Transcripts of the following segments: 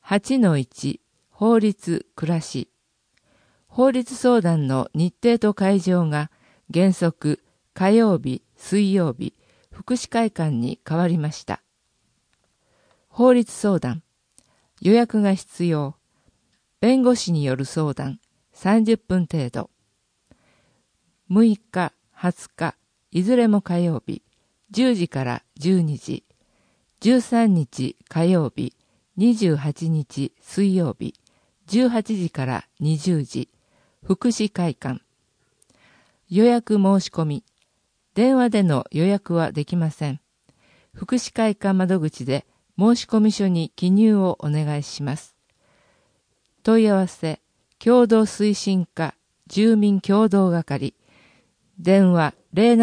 8-1 法律暮らし。法律相談の日程と会場が原則火曜日、水曜日、福祉会館に変わりました。法律相談。予約が必要。弁護士による相談30分程度。6日、20日、いずれも火曜日、10時から12時。13日火曜日、28日水曜日、18時から20時。福祉会館。予約申し込み。電話での予約はできません。福祉会館窓口で申込書に記入をお願いします。問い合わせ、共同推進課住民共同係。電話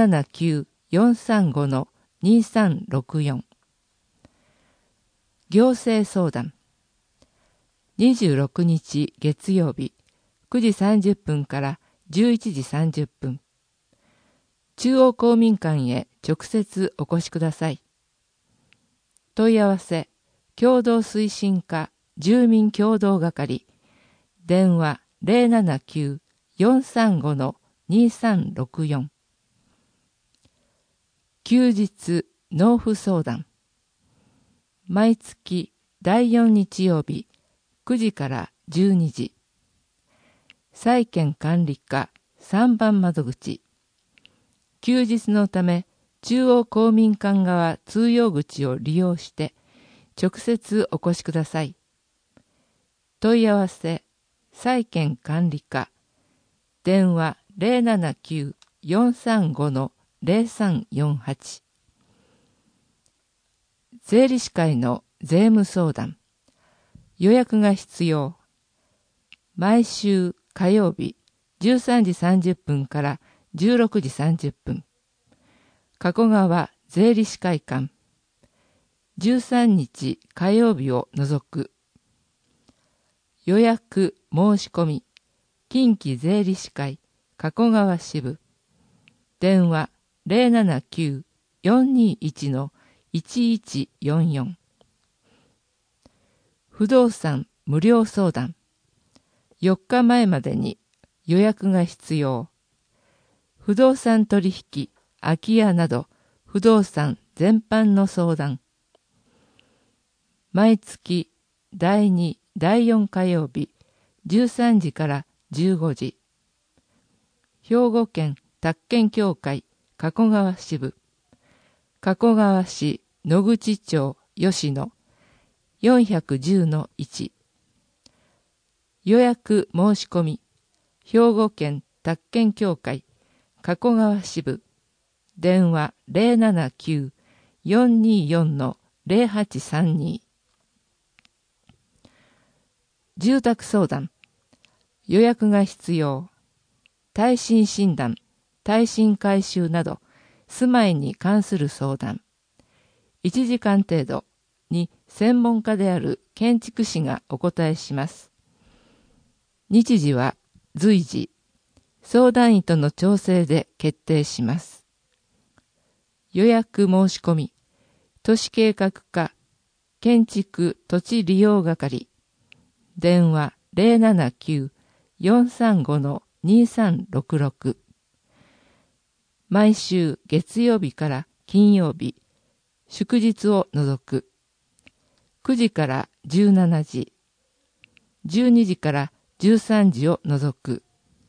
079-435-2364。行政相談。26日月曜日、9時30分から11時30分。中央公民館へ直接お越しください。問い合わせ、共同推進課住民共同係。電話079-435-2364。休日納付相談。毎月第4日曜日9時から12時。債権管理課3番窓口。休日のため中央公民館側通用口を利用して直接お越しください。問い合わせ、債権管理課。電話079-435-0348。税理士会の税務相談。予約が必要。毎週火曜日13時30分から16時30分。加古川税理士会館。13日火曜日を除く。予約申し込み。近畿税理士会加古川支部。電話079-421-1144。不動産無料相談。4日前までに予約が必要。不動産取引、空き家など不動産全般の相談。毎月第2、第4火曜日13時から15時。兵庫県宅建協会加古川支部。加古川市野口町吉野 410-1。予約申し込み。兵庫県宅建協会加古川支部。電話079-424-0832。住宅相談。予約が必要。耐震診断、耐震改修など住まいに関する相談。1時間程度に専門家である建築士がお答えします。日時は随時、相談員との調整で決定します。予約申し込み。都市計画課建築土地利用係。電話079-435-2366。毎週月曜日から金曜日、祝日を除く。9時から17時、12時から13時を除く。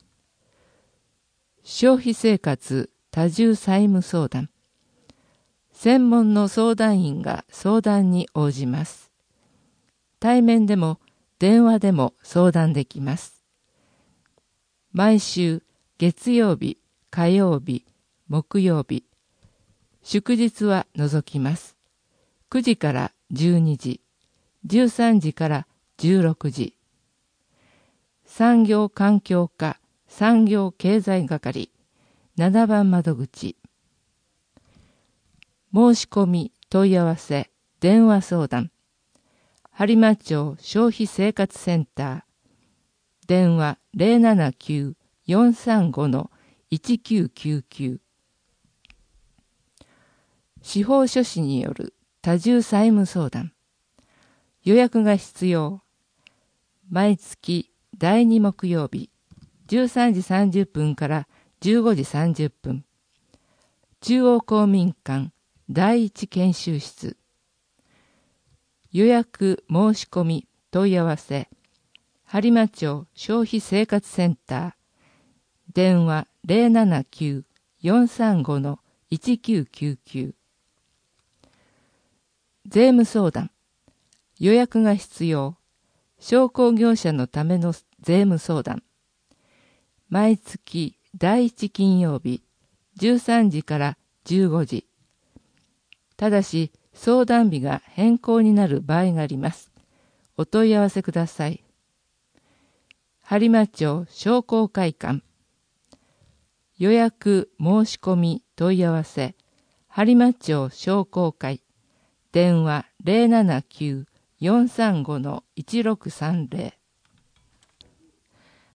消費生活多重債務相談。専門の相談員が相談に応じます。対面でも電話でも相談できます。毎週月曜日、火曜日、木曜日、祝日は除きます。9時から12時、13時から16時。産業環境課産業経済係7番窓口。申し込み問い合わせ電話相談。播磨町消費生活センター。電話079-435-1999。司法書士による多重債務相談。予約が必要。 毎月第2木曜日、13時30分から15時30分。中央公民館第一研修室。予約申し込み問い合わせ、播磨町消費生活センター。電話079-435-1999。税務相談。予約が必要。商工業者のための税務相談。毎月第1金曜日、13時から15時。ただし、相談日が変更になる場合があります。お問い合わせください。播磨町商工会館。予約申し込み問い合わせ、播磨町商工会。電話079-435-1630。